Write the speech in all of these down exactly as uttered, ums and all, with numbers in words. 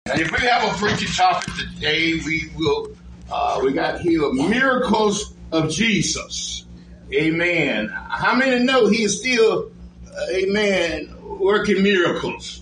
If we have a preaching topic today, we will, uh, we got here miracles of Jesus. Amen. How many know he is still, uh, amen, working miracles?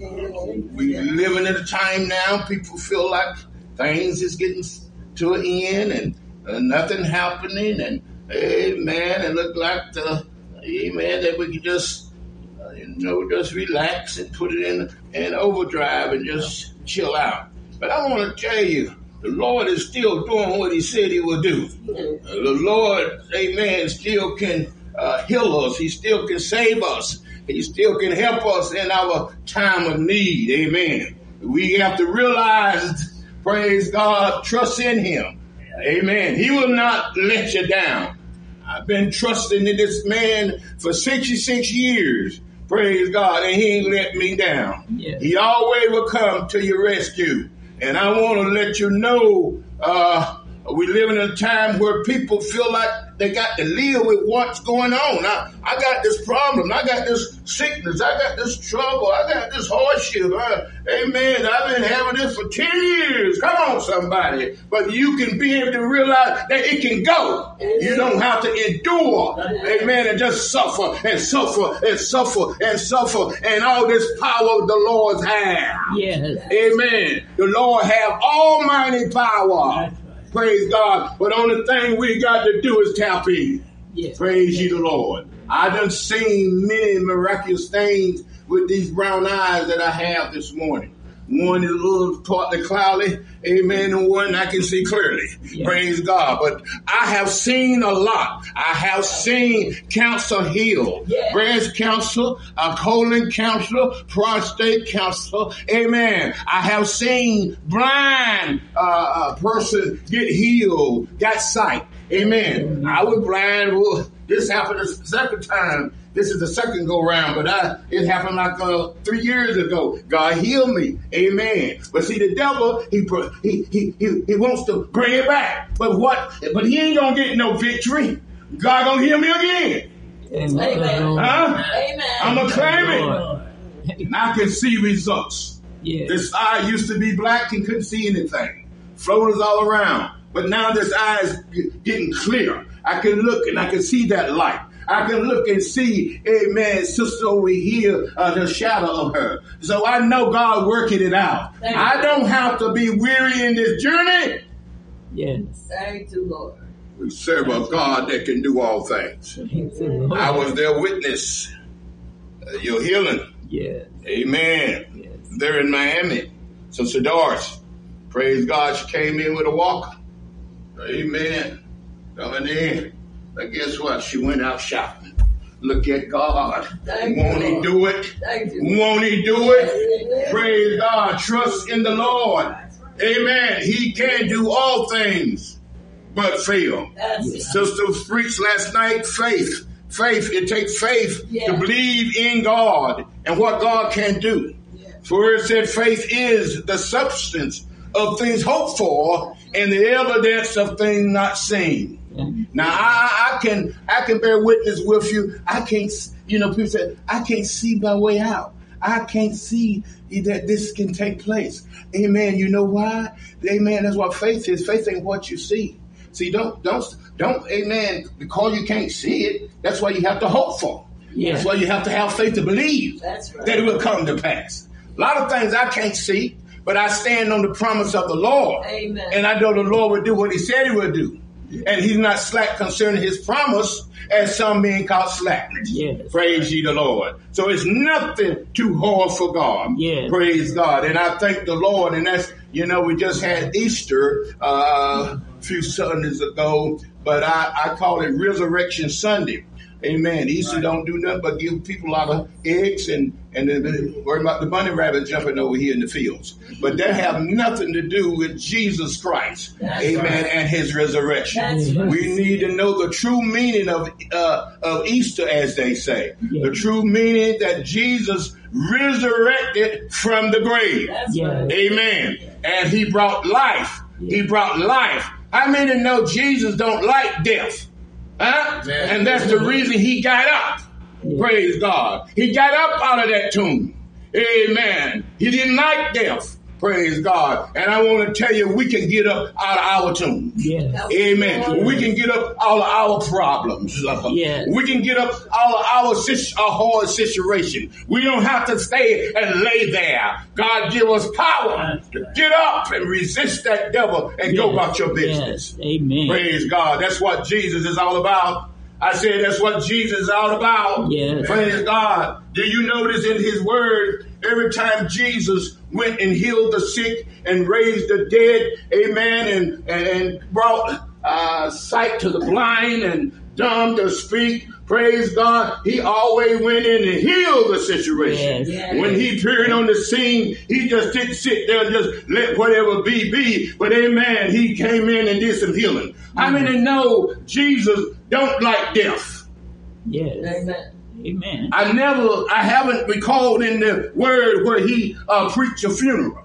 We're living in a time now, people feel like things is getting to an end and uh, nothing happening, and amen, it look like the, amen, that we can just, uh, you know, just relax and put it in, in overdrive and just chill out. But I want to tell you, the Lord is still doing what he said he will do. Uh, the Lord, amen, still can uh, heal us. He still can save us. He still can help us in our time of need. Amen. We have to realize, praise God, trust in him. Amen. He will not let you down. I've been trusting in this man for sixty-six years. Praise God. And he ain't let me down. Yeah. He always will come to your rescue. And I want to let you know, uh, we live in a time where people feel like they got to live with what's going on. I, I got this problem. I got this sickness. I got this trouble. I got this hardship. Uh, amen. I've been having this for ten years. Come on, somebody. But you can be able to realize that it can go. You don't have to endure. Amen. And just suffer and suffer and suffer and suffer. And all this power the Lord has. Yes. Amen. The Lord have almighty power. Praise God. But only thing we got to do is tap in. Yes. Praise ye the Lord. I done seen many miraculous things with these brown eyes that I have this morning. One is a little partly cloudy, amen, and one I can see clearly. Yes. Praise God. But I have seen a lot. I have seen cancer healed, yes. Breast cancer, a colon cancer, prostate cancer, amen. I have seen blind uh, a person get healed, got sight, amen. Mm-hmm. I was blind. Well, this happened the second time. This is the second go round, but I, it happened like uh, three years ago. God healed me. Amen. But see, the devil, he, he, he, he, he wants to bring it back. But what? But he ain't going to get no victory. God going to heal me again. Amen. Huh? Amen. I'm going to claim it. And I can see results. Yeah. This eye used to be black and couldn't see anything. Floaters all around. But now this eye is getting clear. I can look and I can see that light. I can look and see, amen, sister over here, uh, the shadow of her. So I know God working it out. Thank I you. Don't have to be weary in this journey. Yes. Thank you, Lord. We serve a God that can do all things. You, I was their witness. Uh, your healing. Yes. Amen. Yes. They're in Miami. Sister Doris, praise God, she came in with a walker. Amen. Coming in. But guess what? She went out shopping. Look at God. Thank Won't you, he do it? Thank you. Won't he do it? Amen. Praise God. Trust in the Lord. Amen. He can do all things but fail. That's Sister preached last night, faith. Faith. It takes faith yeah. to believe in God and what God can do. Yeah. For it said faith is the substance of things hoped for and the evidence of things not seen. Now I, I can I can bear witness with you. I can't, you know, people say I can't see my way out. I can't see that this can take place. Amen. You know why? Amen. That's what faith is. Faith ain't what you see. See, don't don't don't. Amen. Because you can't see it, that's why you have to hope for. Yeah. That's why you have to have faith to believe that's right. that it will come to pass. A lot of things I can't see, but I stand on the promise of the Lord. Amen. And I know the Lord will do what he said he would do. And he's not slack concerning his promise, as some men call slackness. Yes. Praise ye the Lord. So it's nothing too hard for God. Yes. Praise God. And I thank the Lord. And that's, you know, we just had Easter uh, a few Sundays ago, but I, I call it Resurrection Sunday. Amen. Easter right. don't do nothing but give people a lot of eggs and, and worry about the bunny rabbit jumping over here in the fields. But that have nothing to do with Jesus Christ. That's amen. Right. And his resurrection. Right. We need to know the true meaning of uh, of Easter, as they say. Yeah. The true meaning that Jesus resurrected from the grave. That's right. Amen. Yeah. And he brought life. Yeah. He brought life. How many know Jesus don't like death? Huh? And that's the reason he got up. Yeah. Praise God. He got up out of that tomb. Amen. He didn't like death. Praise God. And I want to tell you, we can get up out of our tomb. Yes. Amen. We can get up all of our problems. Yes. We can get up all of our, our hard situation. We don't have to stay and lay there. God give us power to get up and resist that devil and yes. go about your business. Yes. Amen. Praise God. That's what Jesus is all about. I said that's what Jesus is all about. Yes. Praise God. Do you notice in his word, every time Jesus went and healed the sick and raised the dead, amen, and, and brought uh, sight to the blind and dumb to speak, praise God, he always went in and healed the situation. Yes. Yes. When he appeared on the scene, he just didn't sit there and just let whatever be, be. But amen, he came in and did some healing. Mm-hmm. I mean, to know Jesus don't like death. Yes. Amen. Amen. I never, I haven't recalled in the word where he uh, preached a funeral.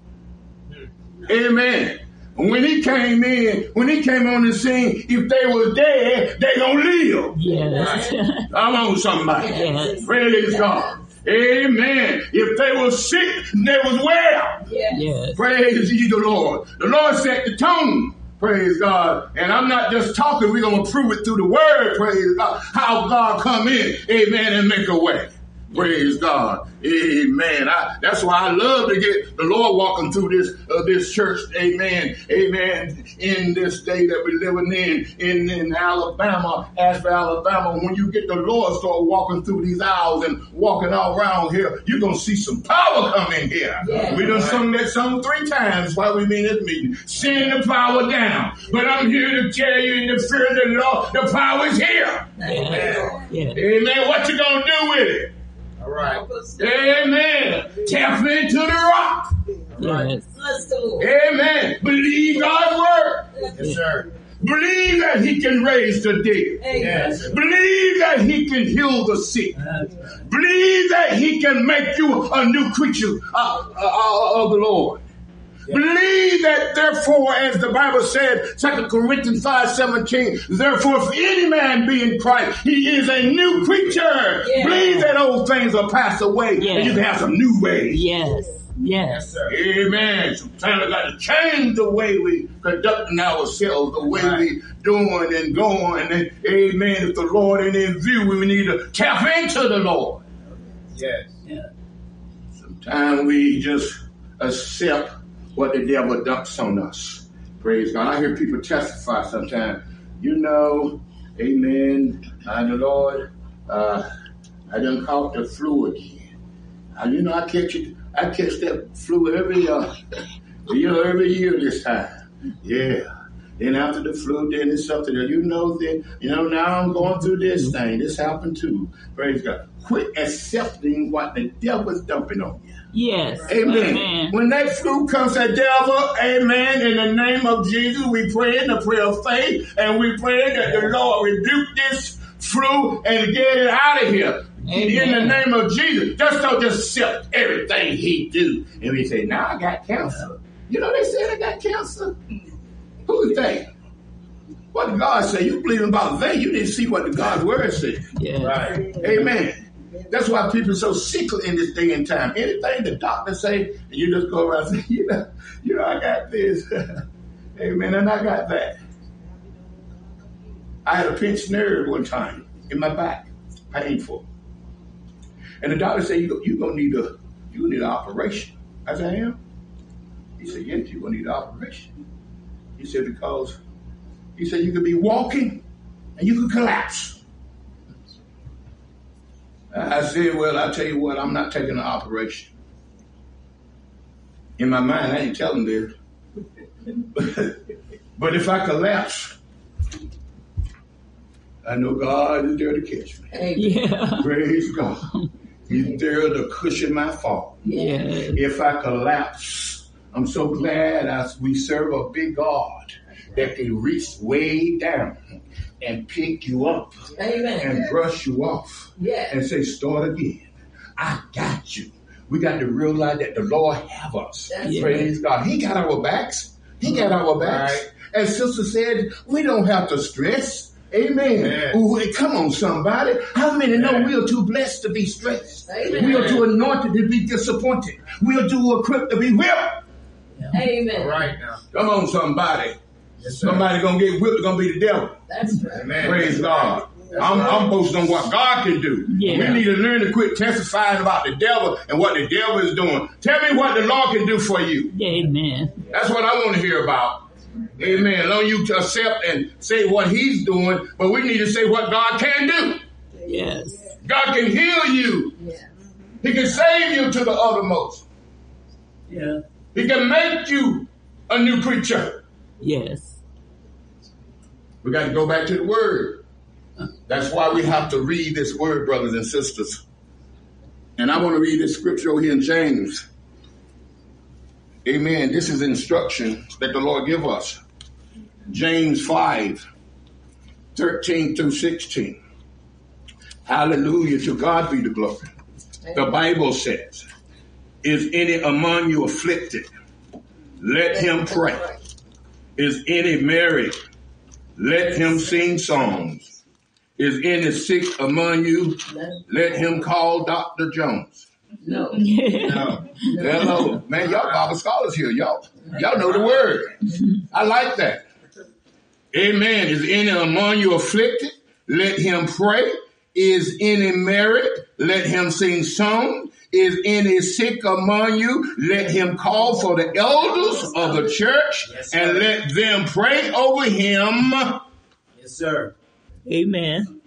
Amen. When he came in, when he came on the scene, if they was dead, they gonna live. Yes. Right. Come on, somebody. Yes. Praise God. Amen. If they were sick, they was well. Yes. Praise ye the Lord. The Lord set the tone. Praise God. And I'm not just talking. We're going to prove it through the word. Praise God. How God come in. Amen. And make a way. Praise God. Amen. I, that's why I love to get the Lord walking through this uh, this church. Amen. Amen. In this day that we're living in, in, in Alabama, Asheville, Alabama, when you get the Lord start walking through these aisles and walking all around here, you're going to see some power come in here. Yeah. We done sung that song three times while we been in this meeting. Send the power down. But I'm here to tell you in the fear of the Lord, the power is here. Amen. Yeah. Amen. What you going to do with it? All right. Amen. Tap into the rock. Yes. Amen. Believe God's word. Yes, sir. Believe that he can raise the dead. Yes. Believe that he can heal the sick. Believe that he can make you a new creature uh, uh, of the Lord. Yeah. Believe that, therefore, as the Bible said, Second Corinthians five seventeen, therefore, if any man be in Christ, he is a new creature. Yeah. Believe that old things are passed away, yeah. and you can have some new ways. Yes. Yes. Sir. Amen. Sometimes we got to change the way we conducting ourselves, the way right. we doing and going. And amen. If the Lord ain't in view, we need to tap into the Lord. Yes. Yeah. Sometimes we just accept what the devil dumps on us. Praise God. I hear people testify sometimes. You know, amen, and the Lord, uh, I done caught the flu again. Uh, you know, I catch it, I catch that flu every, uh, you know, every year this time. Yeah. Then after the flu, then it's something that you know that, you know, now I'm going through this thing. This happened too. Praise God. Quit accepting what the devil's dumping on you. Yes. Amen. Amen. When that flu comes, that devil, amen, in the name of Jesus, we pray in the prayer of faith, and we pray that the Lord rebuke this flu and get it out of here. Amen. In the name of Jesus. Just don't just accept everything he do. And we say, now I got cancer. You know, they said I got cancer. Who is they? What did God say? You believe about they. You didn't see what the God's word said. Yeah. Right. Amen. That's why people are so sick in this day and time. Anything the doctor say, you just go around and say, you know, you know, I got this. Amen. And I got that. I had a pinched nerve one time in my back. Painful. And the doctor said, you, you're going to need a, you need an operation. I said, I am. He said, yes, you're going to need an operation. He said, because, he said, you could be walking and you could collapse. I said, well, I tell you what, I'm not taking an operation. In my mind, I ain't telling this. But if I collapse, I know God is there to catch me. Yeah. Praise God. He's there to cushion my fall. Yeah. If I collapse, I'm so glad I, we serve a big God that can reach way down and pick you up. Amen. And brush you off. Yeah. And say, start again. I got you. We got to realize that the Lord have us. That's Praise right. God. He got our backs. He got our backs. Right. As Sister said, we don't have to stress. Amen. Yes. Ooh, come on, somebody. How many know yes. we are too blessed to be stressed? Amen. We are too anointed to be disappointed. We are too equipped to be whipped. Amen. All right now. Come on, somebody. Yes, somebody gonna get whipped, gonna be the devil. That's right. Amen. Praise God. I'm, I'm focused on what God can do. Yeah. We need to learn to quit testifying about the devil and what the devil is doing. Tell me what the Lord can do for you. Amen. That's what I want to hear about. Amen. Allow you to accept and say what he's doing, but we need to say what God can do. Yes. God can heal you. Yeah. He can save you to the uttermost. Yeah. He can make you a new creature. Yes. We got to go back to the word. That's why we have to read this word, brothers and sisters. And I want to read this scripture over here in James. Amen. This is instruction that the Lord give us. James five, thirteen through sixteen. Hallelujah. To God be the glory. The Bible says, is any among you afflicted? Let him pray. Is any married? Let him sing songs. Is any sick among you? Let him call Doctor Jones. No. No. Hello. Man, y'all Bible scholars here. Y'all, y'all know the word. I like that. Amen. Is any among you afflicted? Let him pray. Is any married? Let him sing songs. Is any sick among you? Let him call for the elders of the church Yes, and let them pray over him. Yes, sir. Amen.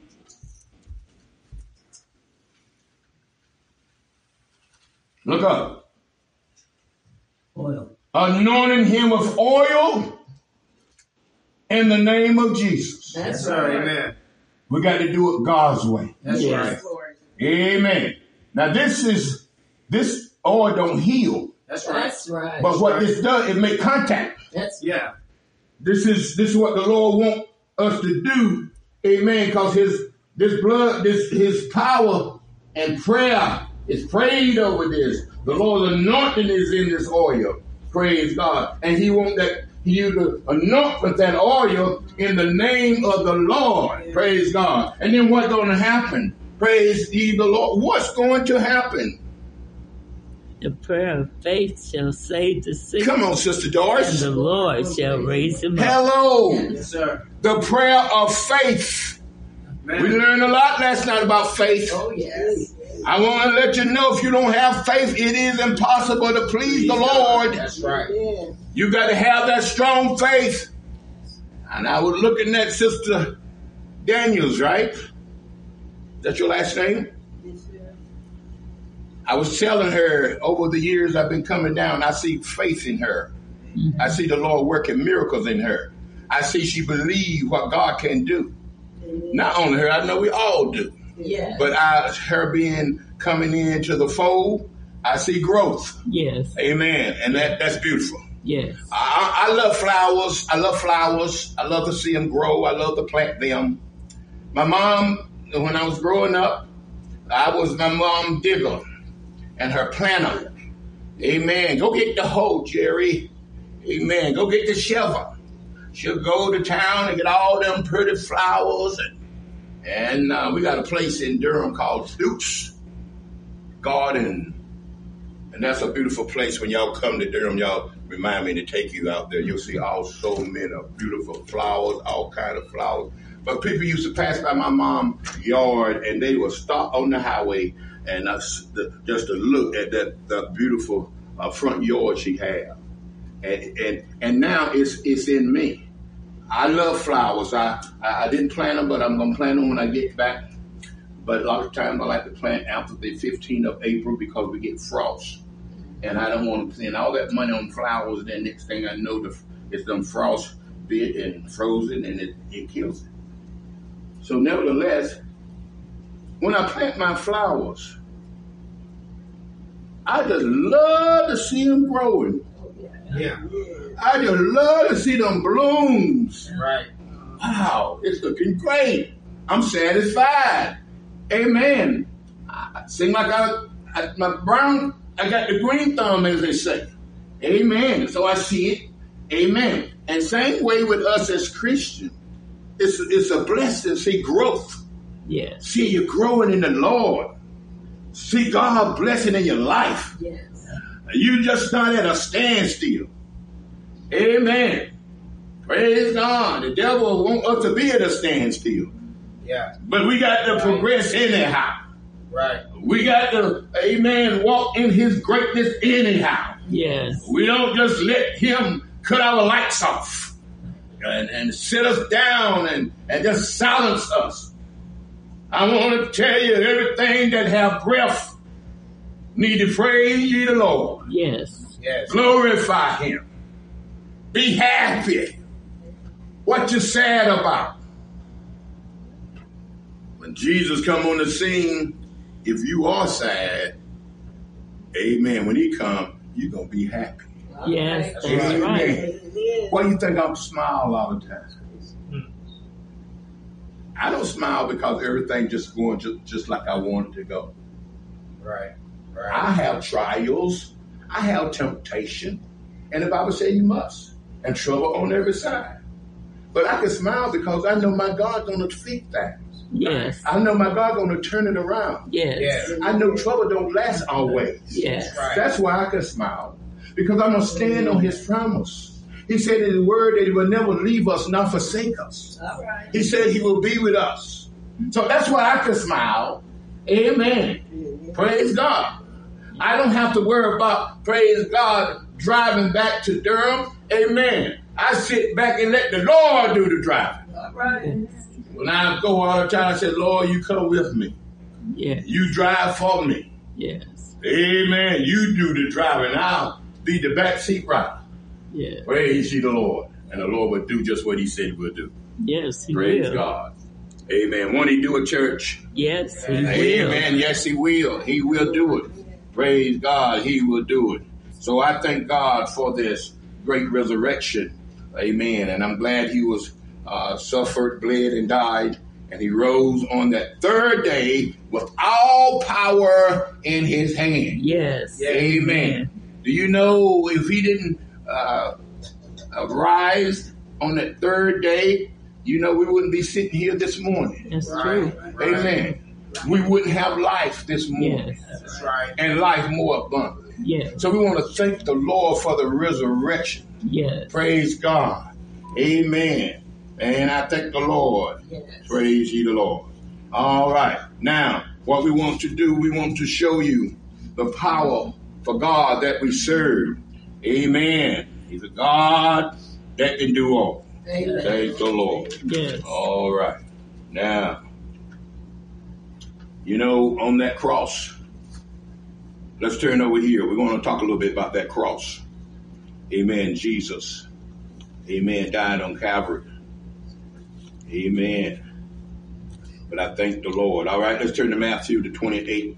Look up. Oil. Anointing him with oil in the name of Jesus. Yes, sir. Amen. We got to do it God's way. That's Yes. right. Lord. Amen. Now this is, this oil don't heal, That's right. That's right. but what this does, it make contact. That's Yeah. This is, this is what the Lord wants us to do. Amen. Because his, this blood, this, his power and prayer is prayed over this. The Lord's anointing is in this oil. Praise God. And he wants that you to anoint with that oil in the name of the Lord. Praise God. And then what's going to happen? Praise ye the Lord. What's going to happen? The prayer of faith shall save the sick, Come on, Sister and Doris. the Lord shall raise him up. Hello. Yes, sir. The prayer of faith. Man. We learned a lot last night about faith. oh yes. I want to let you know if you don't have faith, it is impossible to please the Lord. That's right. Yeah. You got to have that strong faith. And I was looking at Sister Daniels, right? Is that your last name? I was telling her over the years I've been coming down, I see faith in her. Mm-hmm. I see the Lord working miracles in her. I see she believes what God can do. Mm-hmm. Not only her, I know we all do. Yeah. But I, her being coming into the fold, I see growth. Yes. Amen. And that, that's beautiful. Yes. I, I love flowers. I love flowers. I love to see them grow. I love to plant them. My mom, when I was growing up, I was my mom digger and her planter. Amen. Go get the hoe, Jerry. Amen. Go get the shovel. She'll go to town and get all them pretty flowers. And, and uh, we got a place in Durham called Duke's Garden. And that's a beautiful place. When y'all come to Durham, y'all remind me to take you out there. You'll see all so many beautiful flowers, all kind of flowers. But people used to pass by my mom's yard, and they would stop on the highway and uh, the, just to look at that, that beautiful uh, front yard she had. And, and and now it's it's in me. I love flowers. I, I, I didn't plant them, but I'm going to plant them when I get back. But a lot of times I like to plant after the fifteenth of April because we get frost. And I don't want to spend all that money on flowers. Then next thing I know, the, it's done frost bit and frozen, and it, it kills it. So nevertheless, when I plant my flowers, I just love to see them growing. Yeah. I just love to see them blooms. Right. Wow, it's looking great. I'm satisfied. Amen. I seem like I, I, my brown, I got the green thumb, as they say. Amen. So I see it. Amen. And same way with us as Christians. It's, it's a blessing to see growth. Yes. See you growing in the Lord. See God blessing in your life. Yes. You just not at a standstill. Amen. Praise God. The devil wants us to be at a standstill. Yeah. But we got to progress anyhow. Right. We got to, amen, walk in his greatness anyhow. Yes. We don't just let him cut our lights off and, and sit us down and, and just silence us. I want to tell you, everything that have breath need to praise ye the Lord. Yes. Yes. Glorify him. Be happy. What you sad about? When Jesus come on the scene, if you are sad, amen, when he come, you're going to be happy. Yes, that's Amen. right. Why do you think I smile all the time? I don't smile because everything just going just, just like I want it to go. Right. Right. I have trials. I have temptation. And the Bible says you must. And trouble on every side. But I can smile because I know my God going to defeat that. Yes. I know my God going to turn it around. Yes. Yes. I know trouble don't last always. Yes. Right. That's why I can smile. Because I'm going to stand on his promise. He said in his word that he will never leave us nor forsake us. All right. He said he will be with us. So that's why I can smile. Amen. Praise God. I don't have to worry about, praise God, driving back to Durham. Amen. I sit back and let the Lord do the driving. All right. When I go all the time, I say, Lord, you come with me. Yes. You drive for me. Yes. Amen. You do the driving. I'll be the backseat rider. Yes. Praise ye the Lord. And the Lord will do just what he said he will do. Yes, he Praise will. God. Amen. Won't he do it, church? Yes, he will. Amen. Yes, he will. He will do it. Praise God. He will do it. So I thank God for this great resurrection. Amen. And I'm glad he was uh, suffered, bled, and died. And he rose on that third day with all power in his hand. Yes. Amen. Do you know if he didn't uh, rise on that third day, you know we wouldn't be sitting here this morning. That's Right. true. Right. Amen. We wouldn't have life this morning. Yes. That's right. And life more abundant. Yes. So we want to thank the Lord for the resurrection. Yes. Praise God. Amen. And I thank the Lord. Yes. Praise ye the Lord. All right. Now, what we want to do, we want to show you the power for God that we serve. Amen. He's a God that can do all. Amen. Thank the Lord. Yes. All right. Now, you know, on that cross, let's turn over here. We're going to talk a little bit about that cross. Amen. Jesus. Amen. Died on Calvary. Amen. But I thank the Lord. All right, let's turn to Matthew the twenty-eighth.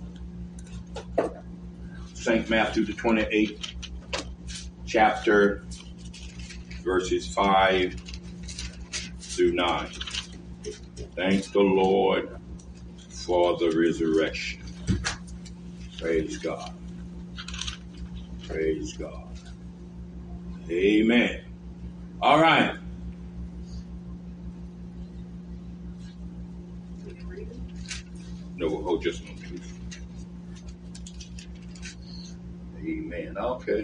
Saint Matthew the twenty-eighth chapter, verses five through nine. Thank the Lord for the resurrection. Praise God. Praise God. Amen. All right. No, hold just a moment, please. Amen. Okay.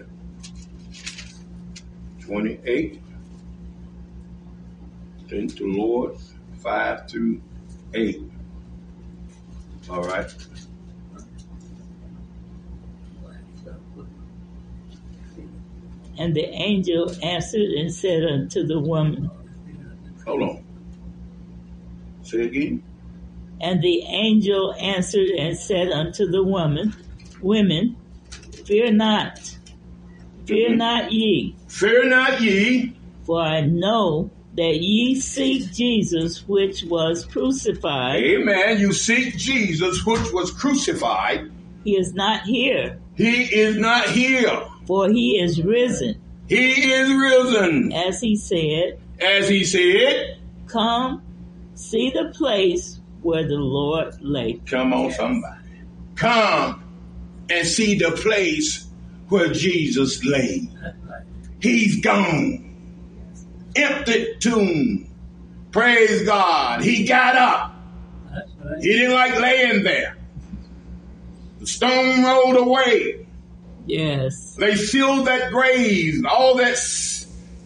twenty-eight. Thank the Lord. five through eight. All right. And the angel answered and said unto the woman, Hold on. Say again. And the angel answered and said unto the woman, Women, fear not, fear Mhm. not ye, Fear not ye. for I know that ye seek Jesus which was crucified. Amen. You seek Jesus, which was crucified. He is not here, He is not here. for he is risen, He is risen. as he said. As he said, Come, see the place where the Lord lay. come on, somebody. Come and see the place where Jesus lay. He's gone. Empty tomb. Praise God. He got up. He didn't like laying there. The stone rolled away. Yes. They sealed that grave. All that s-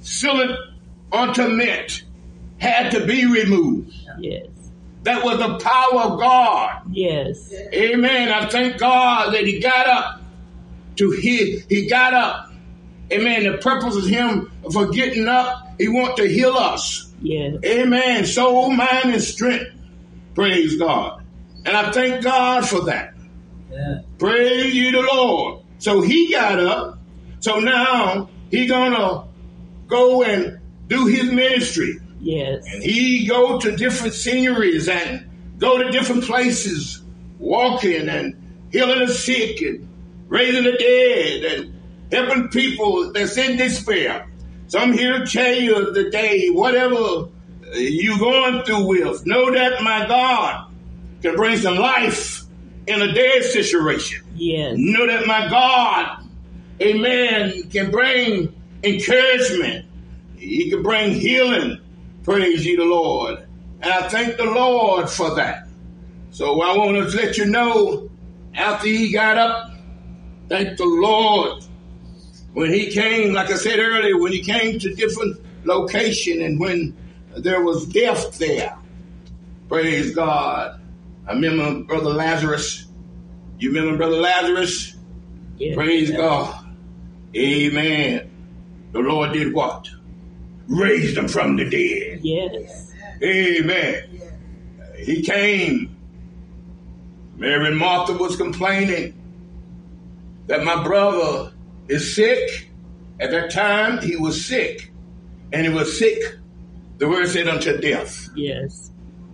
sealed unto mint had to be removed. Yes. That was the power of God. Yes. Amen. I thank God that he got up to heal. He got up. Amen. The purpose of him for getting up, he wants to heal us. Yes. Amen. Soul, mind, and strength. Praise God. And I thank God for that. Yeah. Praise you the Lord. So he got up. So now he gonna go and do his ministry. Yes. And he go to different sceneries and go to different places, walking and healing the sick and raising the dead and helping people that's in despair. So I'm here to tell you today, whatever you're going through with, know that my God can bring some life in a dead situation. Yes. Know that my God, amen, can bring encouragement. He can bring healing. Praise ye the Lord. And I thank the Lord for that. So I want to let you know, after he got up, thank the Lord. When he came, like I said earlier, when he came to different location and when there was death there, praise God. I remember Brother Lazarus. You remember Brother Lazarus? Yes. Praise God. Amen. The Lord did what? Raised him from the dead. Yes. Amen. He came. Mary and Martha was complaining that my brother is sick. At that time, he was sick. And he was sick, the word said, unto death. Yes.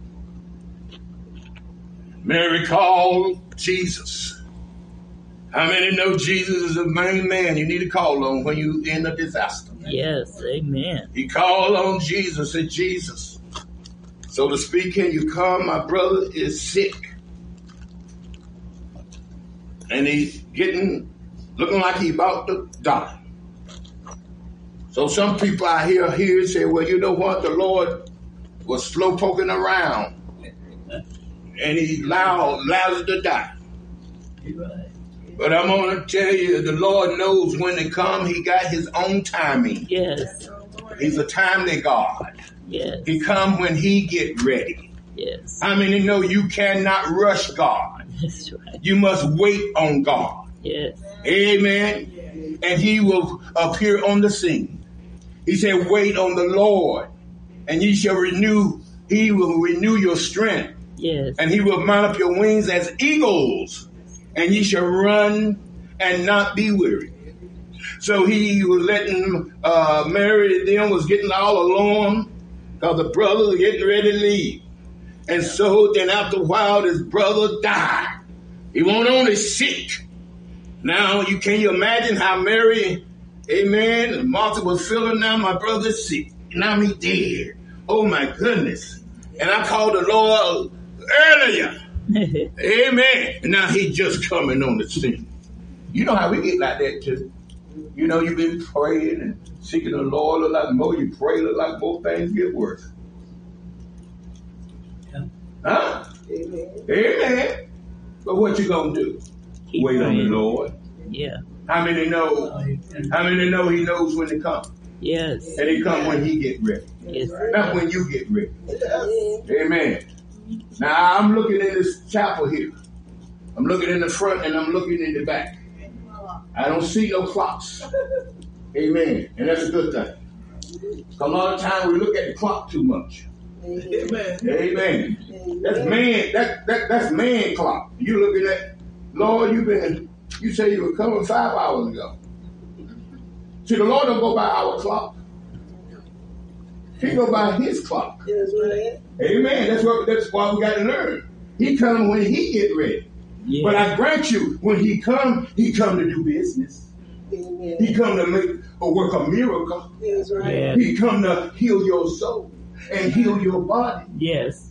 Mary called Jesus. How many know Jesus is the main man you need to call on when you in a disaster? Yes. Amen. He called on Jesus, said, Jesus, so to speak, can you come? My brother is sick. And he's getting, looking like he's about to die. So some people out here here say, well, you know what? The Lord was slow poking around. And he allowed Lazarus to die. Right. But I'm going to tell you, the Lord knows when to come. He got his own timing. Yes. He's a timely God. Yes. He come when he get ready. Yes. I mean, you know, you cannot rush God. That's right. You must wait on God. Yes. Amen. And he will appear on the scene. He said, wait on the Lord, and ye shall renew, he will renew your strength. Yes. And he will mount up your wings as eagles, and ye shall run and not be weary. So he was letting uh, Mary and them was getting all alone because the brother was getting ready to leave. And so then after a while, his brother died. He wasn't only sick. Now, you can you imagine how Mary, amen, and Martha was feeling now, my brother's sick. Now he dead. Oh, my goodness. And I called the Lord earlier. Amen. And now he just coming on the scene. You know how we get like that too. You know, you've been praying and seeking the Lord. Look like more you pray, look like more things get worse. Yeah. Huh? Amen. Amen. But what you gonna do? Keep Wait praying. on the Lord. Yeah. How many know? How many know he knows when to come? Yes. And he come when he get ready. Yes. Not when you get ready. Amen. Now I'm looking in this chapel here. I'm looking in the front and I'm looking in the back. I don't see no clocks. Amen. And that's a good thing. A lot of times we look at the clock too much. Amen. Amen. That's man. That that that's man clock. You looking at, Lord, you been. You say you were coming five hours ago. See, the Lord don't go by our clock. He go by His clock. Amen. Amen. That's what. That's why we got to learn. He come when He get ready. Yeah. But I grant you, when He come, He come to do business. Amen. He come to make or work a miracle. That's right. Yeah. He come to heal your soul and heal your body. Yes.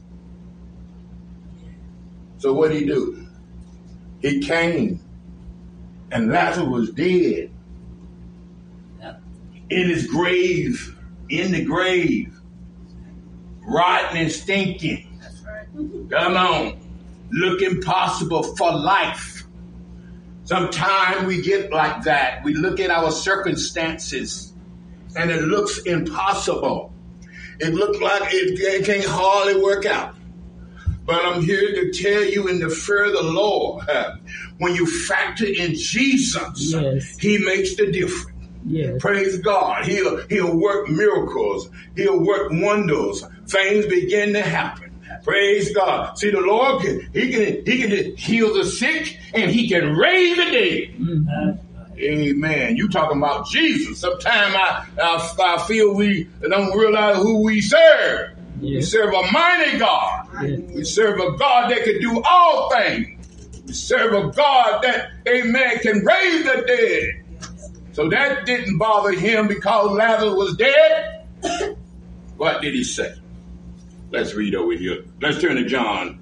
So what did He do? He came, and Lazarus was dead. Yeah. In his grave, in the grave, rotten and stinking. That's right. Come on. Looking possible for life. Sometimes we get like that. We look at our circumstances and it looks impossible. It looks like it, it can't hardly work out. But I'm here to tell you in the fear of the Lord, uh, when you factor in Jesus, Yes. he makes the difference. Yes. Praise God. He'll, he'll work miracles. He'll work wonders. Things begin to happen. Praise God. See, the Lord, can, he can he can heal the sick and he can raise the dead. Mm-hmm. Amen. You talking about Jesus. Sometimes I, I, I feel we don't realize who we serve. Yes. We serve a mighty God. Yes. We serve a God that can do all things. We serve a God that, amen, can raise the dead. So that didn't bother him because Lazarus was dead. What did he say? Let's read over here. Let's turn to John.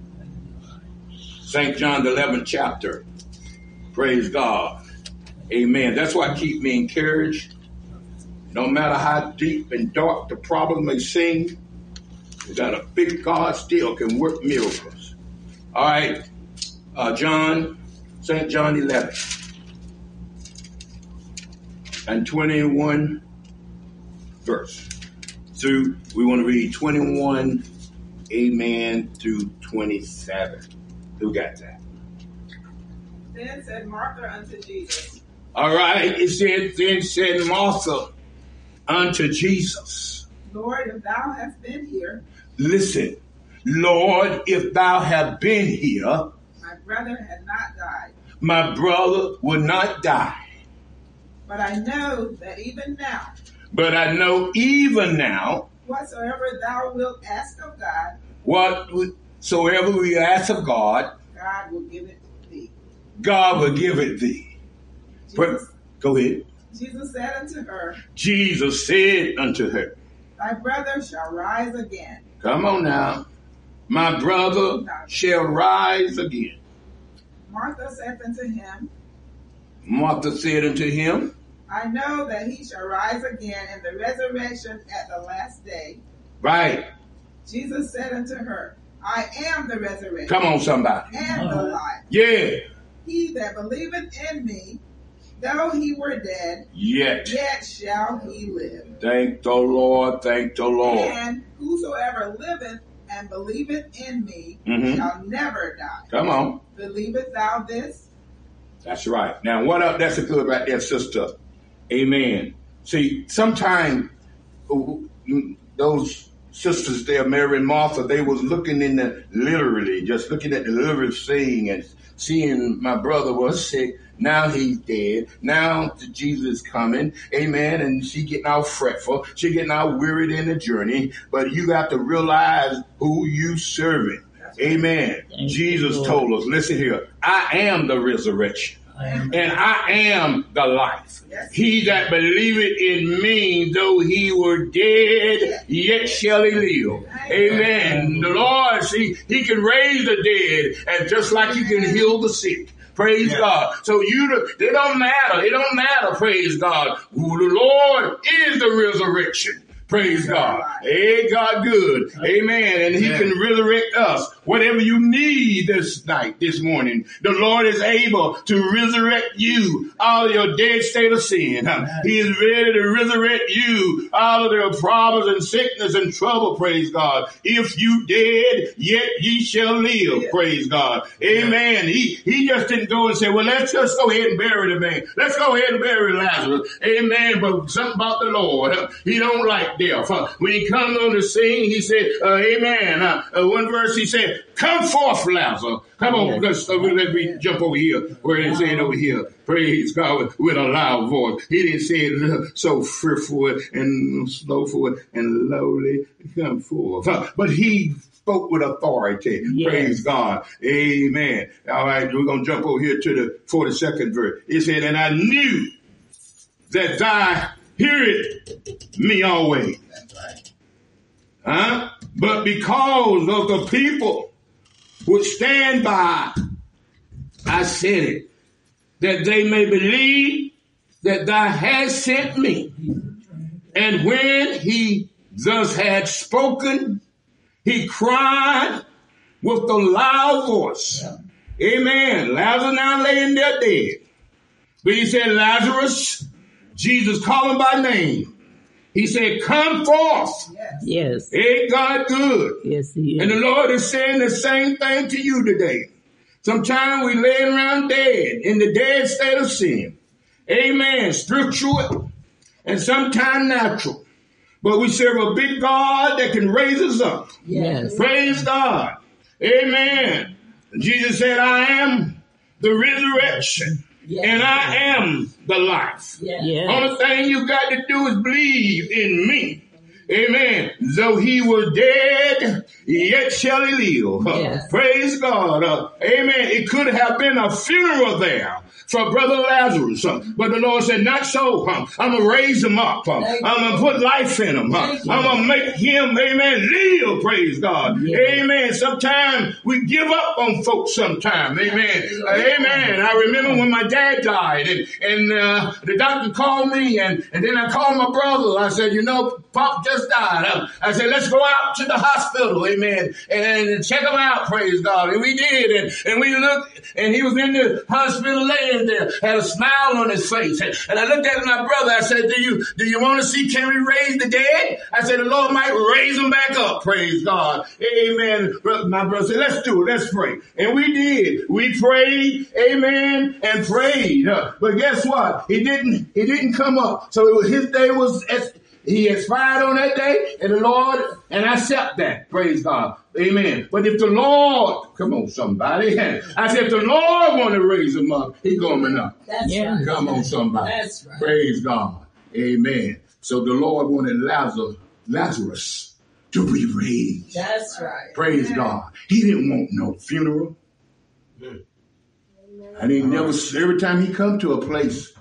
Saint John, the eleventh chapter. Praise God. Amen. That's why keep me encouraged. No matter how deep and dark the problem may seem, we got a big God still can work miracles. All right. Uh, John, Saint John eleven. And twenty-one verse. Through, we want to read twenty-one, amen, through twenty-seven. Who got that? Then said Martha unto Jesus. All right. It said, then said Martha unto Jesus. Lord, if thou hast been here. Listen, Lord, if thou have been here. My brother had not died. My brother would not die. But I know that even now. But I know even now. Whatsoever thou wilt ask of God. Whatsoever we ask of God. God will give it thee. God will give it thee. Jesus, Go ahead. Jesus said unto her. Jesus said unto her. Thy brother shall rise again. Come on now. My brother shall rise again. Martha said unto him. Martha said unto him. I know that he shall rise again in the resurrection at the last day. Right. Jesus said unto her, I am the resurrection. Come on, somebody. And the life. Yeah. He that believeth in me, though he were dead, yet, yet shall he live. Thank the Lord. Thank the Lord. And whosoever liveth and believeth in me mm-hmm. shall never die. Come on. Believest thou this? That's right. Now, what up? That's a good right there, sister. Amen. See, sometimes those sisters there, Mary and Martha, they was looking in the literally, just looking at the literal scene and seeing my brother was sick. Now he's dead. Now Jesus is coming. Amen. And she getting all fretful. She getting all wearied in the journey. But you got to realize who you serving. Amen. Thank Jesus you, told us, listen here, I am the resurrection. And I am the life. Yes. He that believeth in me, though he were dead, yet shall he live. Amen. The Lord, see, he can raise the dead, and just like he can heal the sick. Praise yeah. God. So you, it don't matter. It don't matter. Praise God. Who the Lord is the resurrection. Praise God. Hey, God good. Amen. And he yeah. can resurrect us. Whatever you need this night, this morning, the Lord is able to resurrect you out of your dead state of sin. He is ready to resurrect you out of your problems and sickness and trouble. Praise God. If you dead, yet ye shall live. Yeah. Praise God. Amen. Yeah. He, he just didn't go and say, well, let's just go ahead and bury the man. Let's go ahead and bury Lazarus. Amen. But something about the Lord, he don't like death. When he comes on the scene, he said, uh, amen. Uh, uh, one verse he said, come forth, Lazarus. Come on, let's, uh, let me jump over here where it said over here. Praise God with, with a loud voice. He didn't say it uh, so fearful and slowful and lowly. Come forth. Uh, but he spoke with authority. Yes. Praise God. Amen. All right, we're going to jump over here to the forty-second verse. It said, and I knew that thy heareth me always. That's right. Huh? But because of the people which stand by, I said it, that they may believe that thou hast sent me. And when he thus had spoken, he cried with a loud voice. Yeah. Amen. Lazarus now laying there dead. But he said, Lazarus, Jesus called him by name. He said, come forth. Yes. Yes. Ain't God good? Yes, he And the is. Lord is saying the same thing to you today. Sometimes we laying around dead in the dead state of sin. Amen. Spiritual and sometimes natural. But we serve a big God that can raise us up. Yes. Praise God. Amen. Jesus said, I am the resurrection. Yes. And I am the life. Yes. Yes. Only thing you got to do is believe in me. Amen. Though he was dead, yet shall he live. Yes. Praise God. Uh, amen. It could have been a funeral there for Brother Lazarus. Uh, but the Lord said, not so. Uh, I'm going to raise him up. Uh, I'm going to put life in him. Uh, I'm going to make him, amen, live. Praise God. Yes. Amen. Sometimes we give up on folks sometimes. Amen. Uh, amen. I remember when my dad died and, and uh, the doctor called me and, and then I called my brother. I said, you know, Pop just died. I, I said, let's go out to the hospital, amen, and, and check him out, praise God. And we did, and, and we looked, and he was in the hospital laying there, had a smile on his face. And, and I looked at my brother, I said, do you do you want to see, can we raise the dead? I said, the Lord might raise them back up, praise God. Amen. My brother said, let's do it, let's pray. And we did. We prayed, amen, and prayed. Uh, but guess what? He didn't, he didn't come up. So it was, his day was as he expired on that day, and the Lord, and I accept that. Praise God. Amen. But if the Lord, come on, somebody. I said, if the Lord want to raise him up, he's coming up. That's Yeah. right. Come on, somebody. That's right. Praise God. Amen. So the Lord wanted Lazarus, Lazarus to be raised. That's right. Praise God. He didn't want no funeral. And he never, every time he come to a place,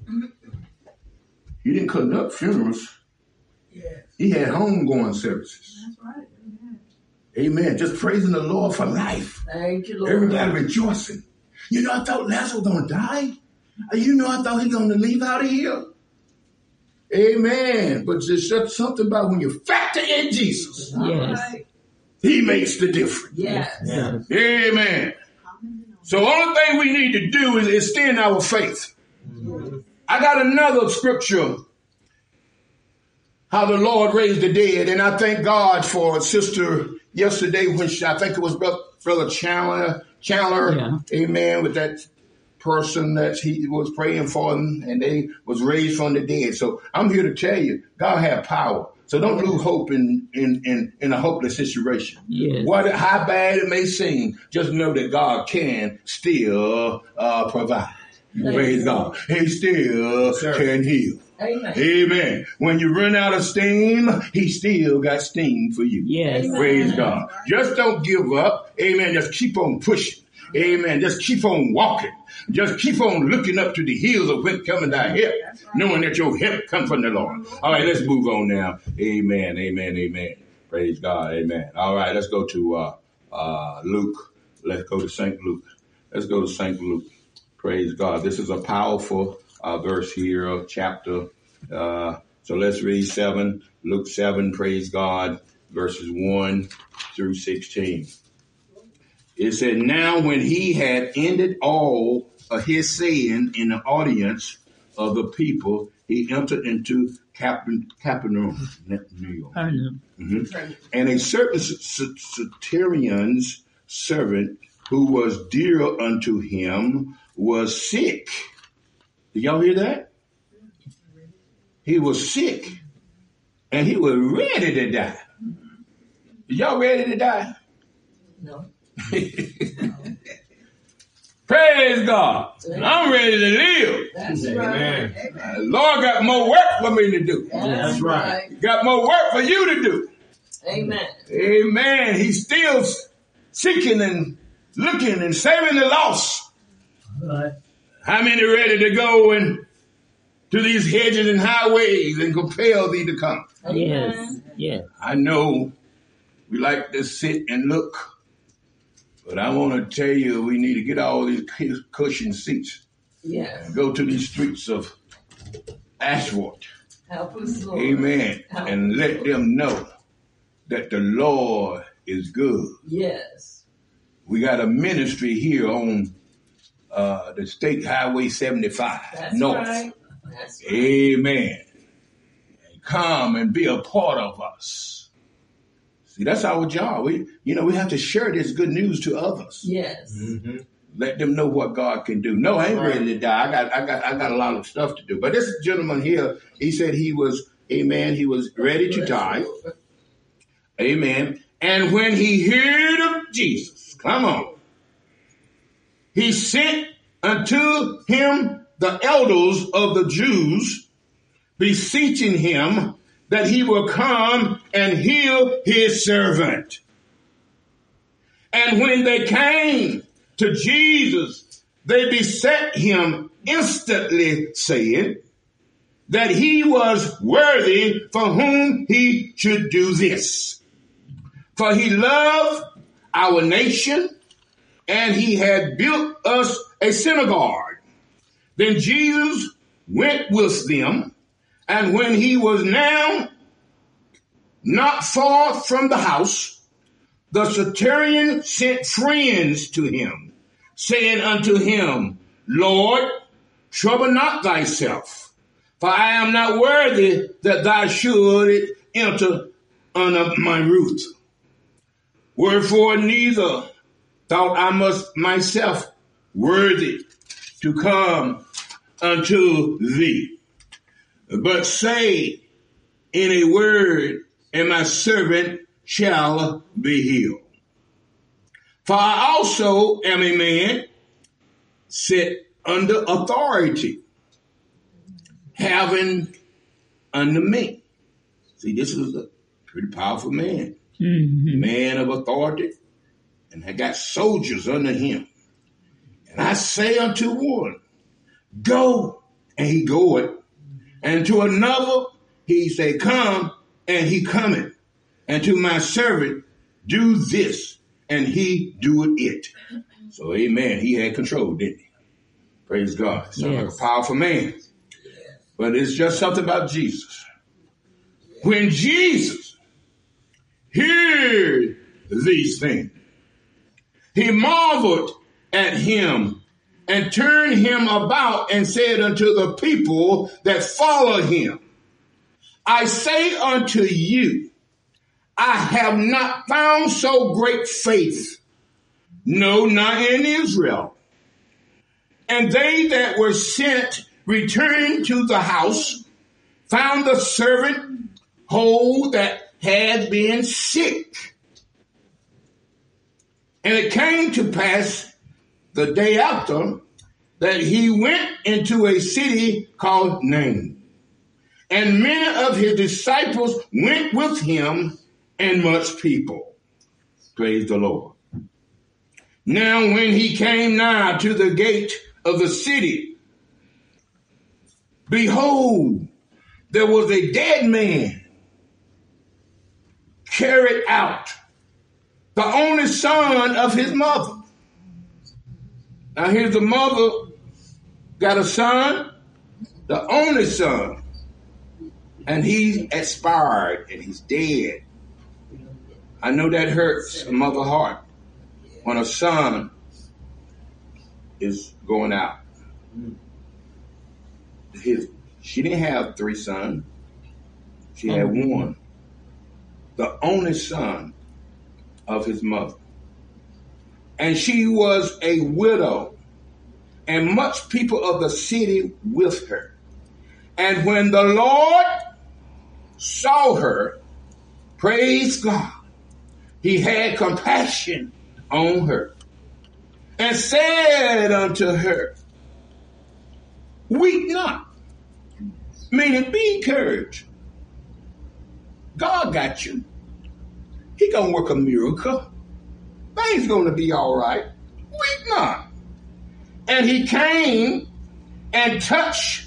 he didn't conduct funerals. Yes. He had homegoing services. That's right. Amen. Amen. Just praising the Lord for life. Thank you, Lord. Everybody rejoicing. You know, I thought Lazarus was going to die. You know, I thought he was going to leave out of here. Amen. But there's just something about when you factor in Jesus, Yes. Right. he makes the difference. Yes. Yes. Amen. So the only thing we need to do is extend our faith. I got another scripture, how the Lord raised the dead. And I thank God for a sister yesterday when she, I think it was Brother, Brother Chandler, Chandler, Yeah. amen, with that person that he was praying for them and they was raised from the dead. So I'm here to tell you, God had power. So don't lose hope in, in, in, in a hopeless situation. Yes. What, how bad it may seem, just know that God can still uh, provide. Praise God. He still Sir. can heal. Amen. Amen. When you run out of steam, he still got steam for you. Yes. Praise God. Just don't give up. Amen. Just keep on pushing. Amen. Just keep on walking. Just keep on looking up to the hills of when coming thy help, knowing that your help comes from the Lord. All right, let's move on now. Amen. Amen. Amen. Praise God. Amen. All right, let's go to uh, uh, Luke. Let's go to Saint Luke. Let's go to Saint Luke. Praise God. This is a powerful uh, verse here, of chapter. Uh, so let's read seven, Luke seven, praise God, verses one through sixteen. It said, now when he had ended all of his saying in the audience of the people, he entered into Capernaum. Capernaum. Capernaum. Mhm. And a certain centurion's servant who was dear unto him was sick. Did y'all hear that? He was sick and he was ready to die. Y'all ready to die? No. Praise God. I'm ready to live. That's Amen. right. Uh, Lord got more work for me to do. That's right. right. Got more work for you to do. Amen. Amen. He's still seeking and looking and saving the lost. Right. How many ready to go and to these hedges and highways and compel thee to come? Yes. Yes. I know we like to sit and look, but I want to tell you we need to get all these cushion seats Yes. and go to these streets of asphalt. Help us, Lord. Amen. Help And us, let Lord. them know that the Lord is good. Yes. We got a ministry here on uh, the State Highway seventy-five That's North. right. That's right. Amen. come and be a part of us. See, that's our job. We, you know, we have to share this good news to others. Yes. Mm-hmm. Let them know what God can do. No, I ain't Right. ready to die. I got, I got, I got a lot of stuff to do. But this gentleman here, he said he was, amen, he was ready to die. Amen. And when he heard of Jesus, come on, he sent unto him the elders of the Jews, beseeching him that he will come and heal his servant. And when they came to Jesus, they beset him instantly, saying that he was worthy for whom he should do this. For he loved our nation, and he had built us a synagogue. Then Jesus went with them, and when he was now not far from the house, the centurion sent friends to him, saying unto him, Lord, trouble not thyself, for I am not worthy that thou should enter under my roof. Wherefore neither thought I must myself worthy to come unto thee, but say in a word, and my servant shall be healed. For I also am a man set under authority, having under me. See, this is a pretty powerful man. Mm-hmm. Man of authority, and I got soldiers under him. And I say unto one, go, and he goeth. And to another, he say, come, and he cometh. And to my servant, do this, and he doeth it. So, amen. He had control, didn't he? Praise God. Sounds yes. like a powerful man. But it's just something about Jesus. When Jesus heard these things, he marveled at him and turned him about and said unto the people that followed him, I say unto you, I have not found so great faith, no, not in Israel. And they that were sent returned to the house, found the servant whole that had been sick. And it came to pass the day after that he went into a city called Nain. And many of his disciples went with him, and much people. Praise the Lord. Now when he came nigh to the gate of the city, behold, there was a dead man carried out, the only son of his mother. Now here's the mother, got a son, the only son, and he expired and he's dead. I know that hurts a mother's heart when a son is going out. His, she didn't have three sons. She had one. The only son of his mother. And she was a widow, and much people of the city with her. And when the Lord saw her, praise God, he had compassion on her and said unto her, weep not, meaning be encouraged. God got you. He gonna work a miracle. Things gonna be all right. Weep not. And he came and touched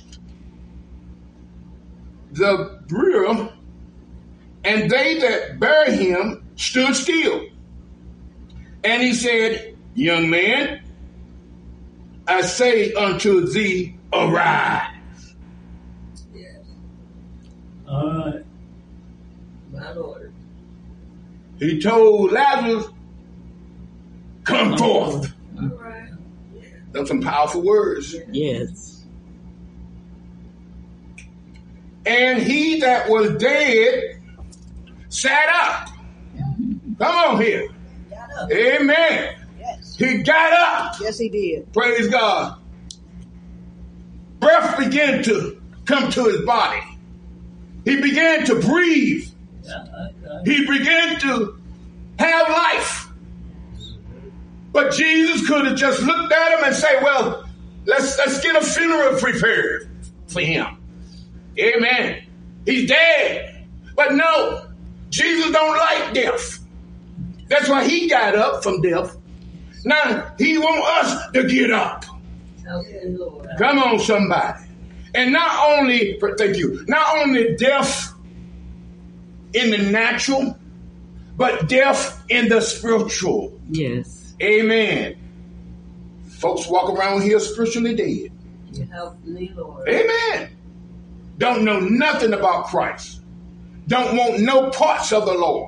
the bier, and they that bare him stood still. And he said, young man, I say unto thee, arise. Yes. All right. My Lord. He told Lazarus, come forth. All right. Those some powerful words. Yes. And he that was dead sat up. Come on here. Amen. Yes. He got up. Yes, he did. Praise God. Breath began to come to his body. He began to breathe. He began to have life. But Jesus could have just looked at him and say, well, let's, let's get a funeral prepared for him. Amen. He's dead. But no, Jesus don't like death. That's why he got up from death. Now, he wants us to get up. Okay, Lord. Come on, somebody. And not only, thank you, not only death in the natural, but death in the spiritual. Yes. Amen. Folks walk around here spiritually dead. Help me, Lord. Amen. Don't know nothing about Christ. Don't want no parts of the Lord.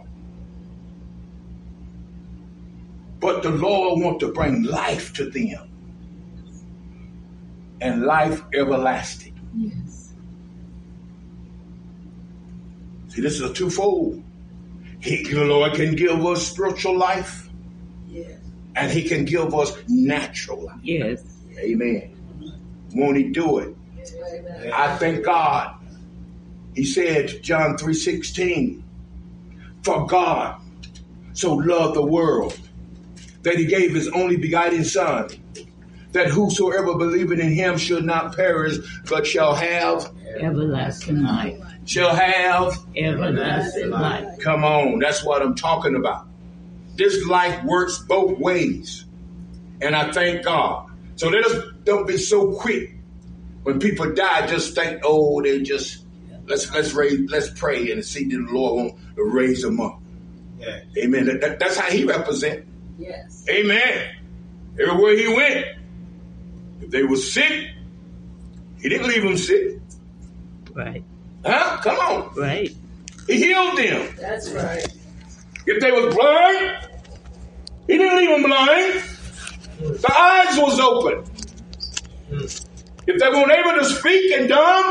But the Lord wants to bring life to them. And life everlasting. Yes. See, this is a twofold. He, the Lord can give us spiritual life. Yes. And he can give us natural life. Yes. Amen. Won't he do it? Amen. I thank God. He said, John three sixteen, for God so loved the world that he gave his only begotten Son, that whosoever believeth in him should not perish, but shall have, Everlasting life. shall have, Everlasting life. come on, that's what I'm talking about. This life works both ways. And I thank God. So let us don't be so quick. When people die, just think, oh, they just, let's let's raise, let's pray and see that the Lord won't raise them up. Yeah. Amen. That, that, that's how he represents. Yes. Amen. Everywhere he went, if they were sick, he didn't leave them sick. Right. Huh? Come on. Right. He healed them. That's right. If they was blind, he didn't leave them blind. The eyes was open. If they weren't able to speak and dumb,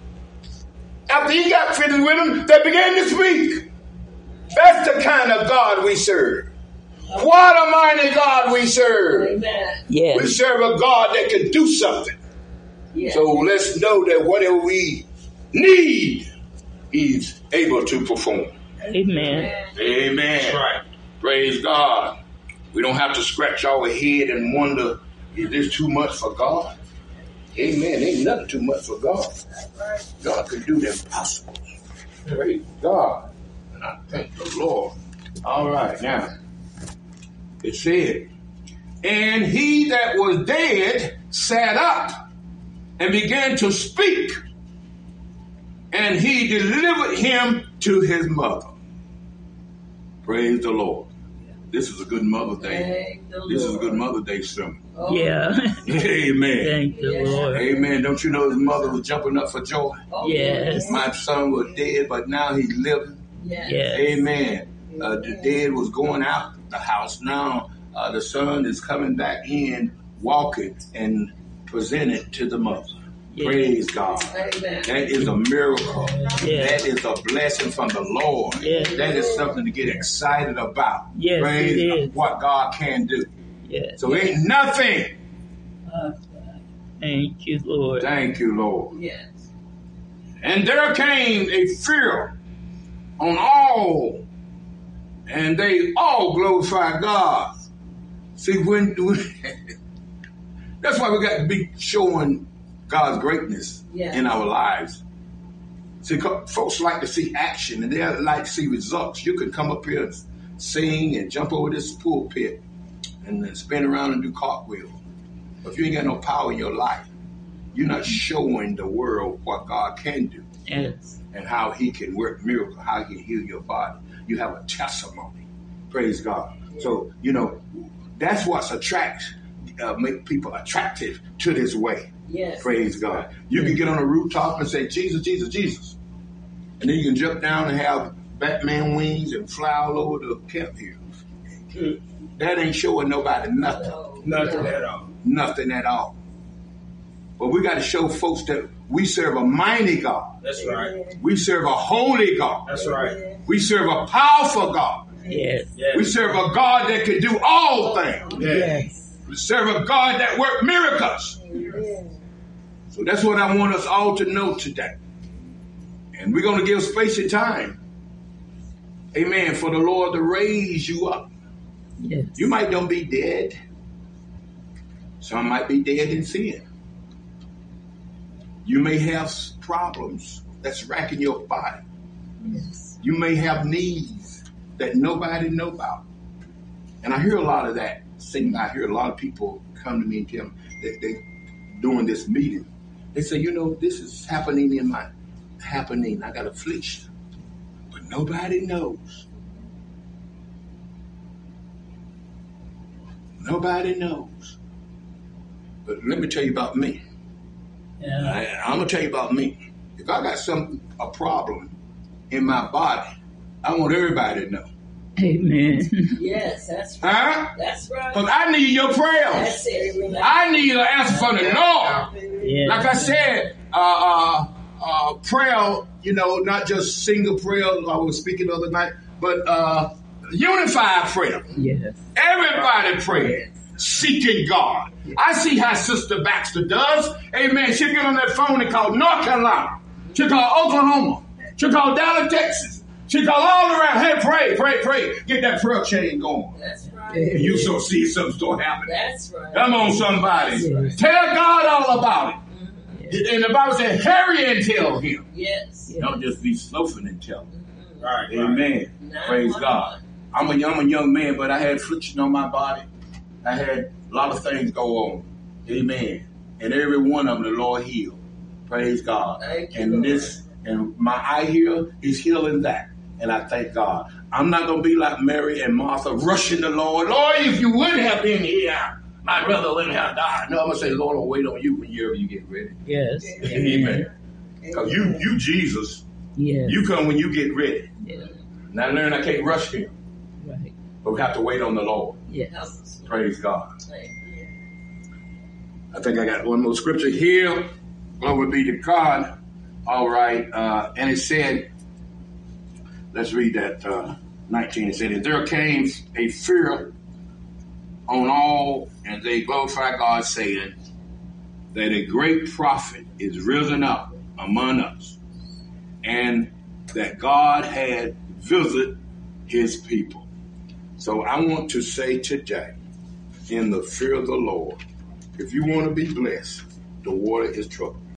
after he got finished with them, they began to speak. That's the kind of God we serve. What a mighty God we serve. Amen. We Yes. serve a God that can do something. Yes. So let's know that whatever we need, he's able to perform. Amen. Amen. That's right. Praise God. We don't have to scratch our head and wonder, is this too much for God? Amen. Ain't nothing too much for God. God can do the impossible. Praise God. And I thank the Lord. All right, now. It said, and he that was dead sat up and began to speak. And he delivered him to his mother. Praise the Lord. This is a good Mother's Day. Thank the This is a Lord. good Mother's Day sermon. Oh, Yeah. Amen. Thank the Lord. Amen. Don't you know his mother was jumping up for joy? oh, Yes. My son was dead, but now he's living. Yes. Yes. Amen. Uh, the dead was going out the house. Now uh, the son is coming back in, walking, and presented to the mother. Yes. Praise God. Amen. That is a miracle. Yes. That is a blessing from the Lord. Yes. That is something to get excited about. Yes, Praise it is. what God can do. Yes. So ain't nothing. Thank you, Lord. Thank you, Lord. Yes. And there came a fear on all, and they all glorified God. See, when, when that's why we got to be showing God's greatness Yeah. in our lives. See, co- folks like to see action, and they like to see results. You can come up here and sing and jump over this pulpit and then spin around and do cartwheels. But if you ain't got no power in your life, you're not showing the world what God can do Yes. and how he can work miracles, how he can heal your body. You have a testimony. Praise God. So, you know, that's what's attracts, uh, make people attractive to this way. Yes. Praise God. You can get on a rooftop and say, Jesus, Jesus, Jesus. And then you can jump down and have Batman wings and fly all over the camp here. That ain't showing nobody nothing. No. Nothing No. at all. Nothing at all. But we got to show folks that we serve a mighty God. That's right. We serve a holy God. That's right. We serve a powerful God. Yes. Yes. We serve a God that can do all things. Yes. We serve a God that works miracles. So that's what I want us all to know today. And we're going to give space and time, amen, for the Lord to raise you up. Yes. You might don't be dead. Some might be dead in sin. You may have problems that's racking your body. Yes. You may have needs that nobody know about. And I hear a lot of that. Sitting, I hear a lot of people come to me and tell me that they during this meeting. They say, you know, this is happening in my happening. I got affliction. But nobody knows. Nobody knows. But let me tell you about me. Yeah. I, I'm gonna tell you about me. If I got some a problem in my body, I want everybody to know. Amen. Yes, that's right. Huh? That's right. Because I need your prayers. That's it. I need an answer from the Lord. Yes. Like I said, uh, uh, uh, prayer, you know, not just single prayer, I was speaking the other night, but uh, unified prayer. Yes. Everybody praying, seeking God. I see how Sister Baxter does. Amen. She get on that phone and call North Carolina. She call Oklahoma. She call Dallas, Texas. She call all around. Hey, pray, pray, pray. Get that prayer chain going. That's right. And you so see something start happening. That's right. Come on, somebody. Yes. Tell God all about it. Yes. And the Bible said, hurry and tell him. Yes. Don't just be slothful and tell him. Right. right. Amen. Nine Praise one God. one. I'm a, I'm a young man, but I had affliction on my body. I had a lot of things go on. Amen. And every one of them, the Lord healed. Praise God. Thank you, and Lord. this, and my eye here is healing that. And I thank God. I'm not going to be like Mary and Martha rushing the Lord. Lord, if you would have been here, my brother wouldn't have died. No, I'm going to say, Lord, I'll wait on you whenever you get ready. Yes. Amen. Because you, you, Jesus, Yes. you come when you get ready. Yes. And I learned I can't rush him, Right. but we have to wait on the Lord. Yes. Praise God. Thank you. I think I got one more scripture here. Glory be to God. All right. Uh, and it said, let's read that uh, nineteen. It said, and there came a fear on all, and they glorified God, saying that a great prophet is risen up among us, and that God had visited his people. So I want to say today, in the fear of the Lord, if you want to be blessed, the water is trouble.